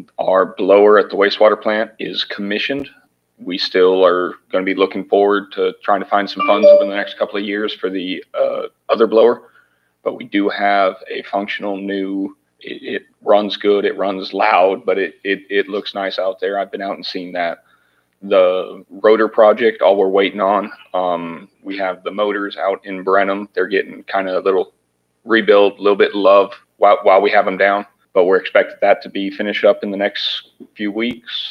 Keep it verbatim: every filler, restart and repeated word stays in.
Our blower at the wastewater plant is commissioned. We still are going to be looking forward to trying to find some funds over the next couple of years for the uh, other blower. But we do have a functional new, it, it runs good, it runs loud, but it, it, it looks nice out there. I've been out and seen that. The rotor project, all we're waiting on, um, we have the motors out in Brenham. They're getting kind of a little rebuild, a little bit of love while, while we have them down. But we're expecting that to be finished up in the next few weeks.